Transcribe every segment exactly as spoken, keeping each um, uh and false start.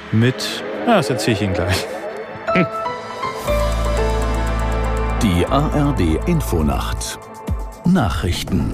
mit, ja, das erzähle ich Ihnen gleich. Hm. Die A R D-Infonacht Nachrichten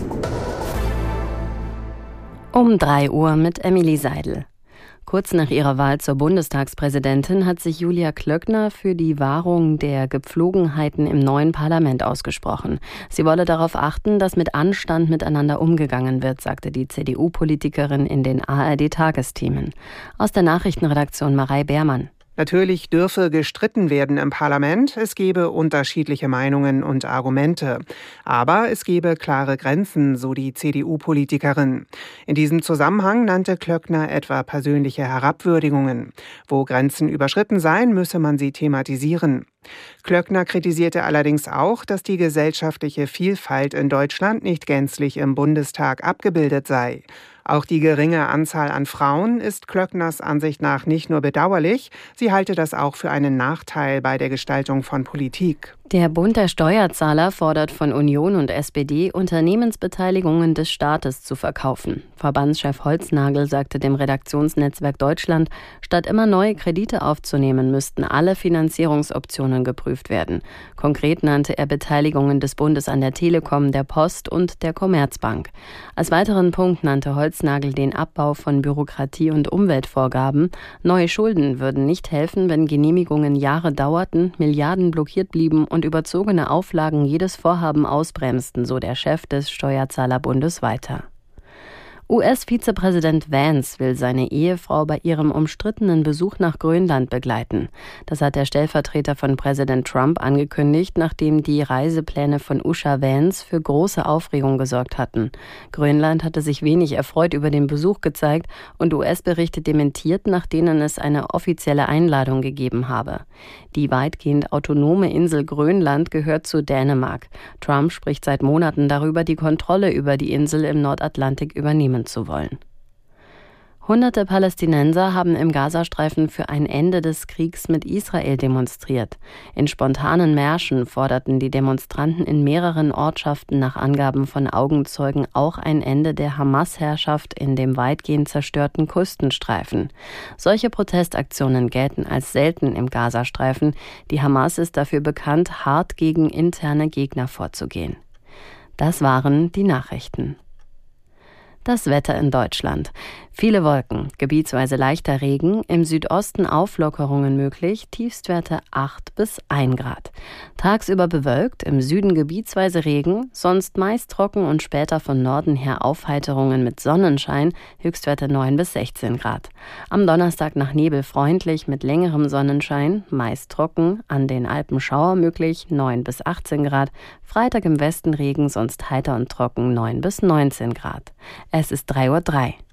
Um drei Uhr mit Emily Seidel. Kurz nach ihrer Wahl zur Bundestagspräsidentin hat sich Julia Klöckner für die Wahrung der Gepflogenheiten im neuen Parlament ausgesprochen. Sie wolle darauf achten, dass mit Anstand miteinander umgegangen wird, sagte die C D U-Politikerin in den A R D-Tagesthemen. Aus der Nachrichtenredaktion Marei Beermann. Natürlich dürfe gestritten werden im Parlament, es gebe unterschiedliche Meinungen und Argumente. Aber es gebe klare Grenzen, so die C D U-Politikerin. In diesem Zusammenhang nannte Klöckner etwa persönliche Herabwürdigungen. Wo Grenzen überschritten seien, müsse man sie thematisieren. Klöckner kritisierte allerdings auch, dass die gesellschaftliche Vielfalt in Deutschland nicht gänzlich im Bundestag abgebildet sei. Auch die geringe Anzahl an Frauen ist Klöckners Ansicht nach nicht nur bedauerlich, sie halte das auch für einen Nachteil bei der Gestaltung von Politik. Der Bund der Steuerzahler fordert von Union und S P D, Unternehmensbeteiligungen des Staates zu verkaufen. Verbandschef Holznagel sagte dem Redaktionsnetzwerk Deutschland, statt immer neue Kredite aufzunehmen, müssten alle Finanzierungsoptionen geprüft werden. Konkret nannte er Beteiligungen des Bundes an der Telekom, der Post und der Commerzbank. Als weiteren Punkt nannte Holznagel den Abbau von Bürokratie und Umweltvorgaben. Neue Schulden würden nicht helfen, wenn Genehmigungen Jahre dauerten, Milliarden blockiert blieben und überzogene Auflagen jedes Vorhaben ausbremsten, so der Chef des Steuerzahlerbundes weiter. U S-Vizepräsident Vance will seine Ehefrau bei ihrem umstrittenen Besuch nach Grönland begleiten. Das hat der Stellvertreter von Präsident Trump angekündigt, nachdem die Reisepläne von Usha Vance für große Aufregung gesorgt hatten. Grönland hatte sich wenig erfreut über den Besuch gezeigt und U S-Berichte dementiert, nach denen es eine offizielle Einladung gegeben habe. Die weitgehend autonome Insel Grönland gehört zu Dänemark. Trump spricht seit Monaten darüber, die Kontrolle über die Insel im Nordatlantik übernehmen zu wollen. Hunderte Palästinenser haben im Gazastreifen für ein Ende des Kriegs mit Israel demonstriert. In spontanen Märschen forderten die Demonstranten in mehreren Ortschaften nach Angaben von Augenzeugen auch ein Ende der Hamas-Herrschaft in dem weitgehend zerstörten Küstenstreifen. Solche Protestaktionen gelten als selten im Gazastreifen. Die Hamas ist dafür bekannt, hart gegen interne Gegner vorzugehen. Das waren die Nachrichten. Das Wetter in Deutschland. Viele Wolken, gebietsweise leichter Regen, im Südosten Auflockerungen möglich, Tiefstwerte acht bis ein Grad. Tagsüber bewölkt, im Süden gebietsweise Regen, sonst meist trocken und später von Norden her Aufheiterungen mit Sonnenschein, Höchstwerte neun bis sechzehn Grad. Am Donnerstag nach Nebel freundlich mit längerem Sonnenschein, meist trocken, an den Alpen Schauer möglich, neun bis achtzehn Grad. Freitag im Westen Regen, sonst heiter und trocken, neun bis neunzehn Grad. Es ist drei Uhr drei.